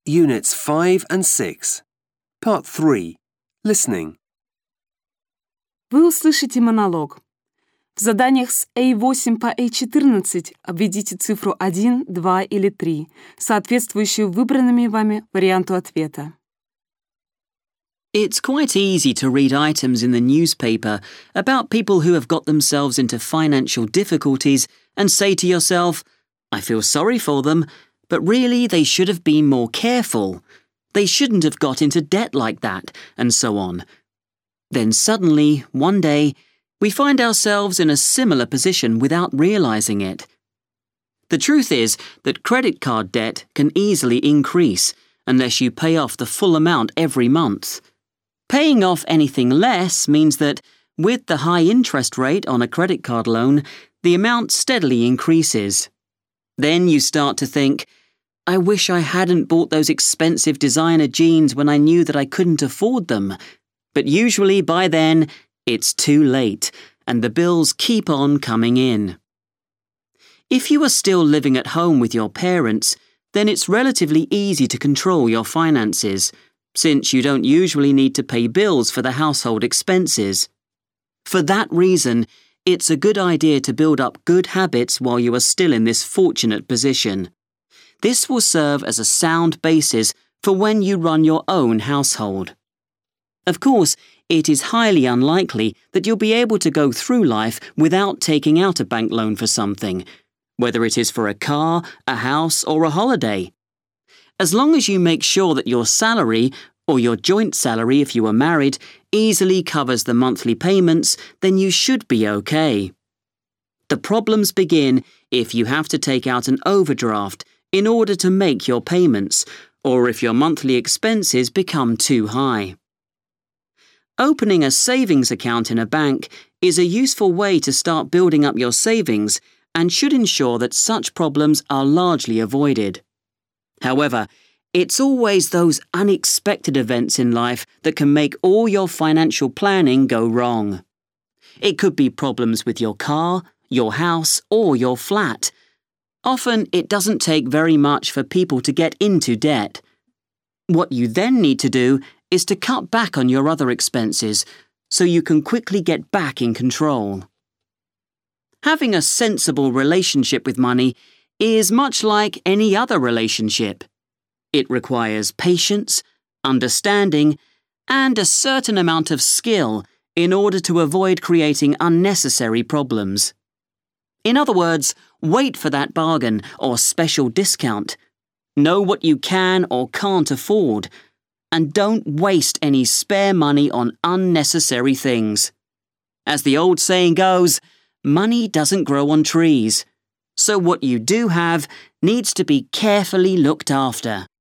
Units 5 and 6. Part 3. Listening. Вы услышите монолог. В заданиях с A8 по A14 обведите цифру 1, 2 или 3, соответствующую выбранными вами варианту ответа. It's quite easy to read items in the newspaper about people who have got themselves into financial difficulties and say to yourself, I feel sorry for them, but really they should have been more careful. They shouldn't have got into debt like that, and so on. Then suddenly, one day, we find ourselves in a similar position without realizing it. The truth is that credit card debt can easily increase unless you pay off the full amount every month. Paying off anything less means that, with the high interest rate on a credit card loan, the amount steadily increases. Then you start to think, I wish I hadn't bought those expensive designer jeans when I knew that I couldn't afford them. But usually by then, it's too late, and the bills keep on coming in. If you are still living at home with your parents, then it's relatively easy to control your finances, since you don't usually need to pay bills for the household expenses. For that reason, it's a good idea to build up good habits while you are still in this fortunate position. This will serve as a sound basis for when you run your own household. Of course, it is highly unlikely that you'll be able to go through life without taking out a bank loan for something, whether it is for a car, a house, or a holiday. As long as you make sure that your salary, or your joint salary if you are married, easily covers the monthly payments, then you should be okay. The problems begin if you have to take out an overdraft in order to make your payments, or if your monthly expenses become too high. Opening a savings account in a bank is a useful way to start building up your savings and should ensure that such problems are largely avoided. However, it's always those unexpected events in life that can make all your financial planning go wrong. It could be problems with your car, your house, or your flat. Often, it doesn't take very much for people to get into debt. What you then need to do is to cut back on your other expenses so you can quickly get back in control. Having a sensible relationship with money is much like any other relationship. It requires patience, understanding, and a certain amount of skill in order to avoid creating unnecessary problems. In other words, wait for that bargain or special discount. Know what you can or can't afford, and don't waste any spare money on unnecessary things. As the old saying goes, money doesn't grow on trees, so what you do have needs to be carefully looked after.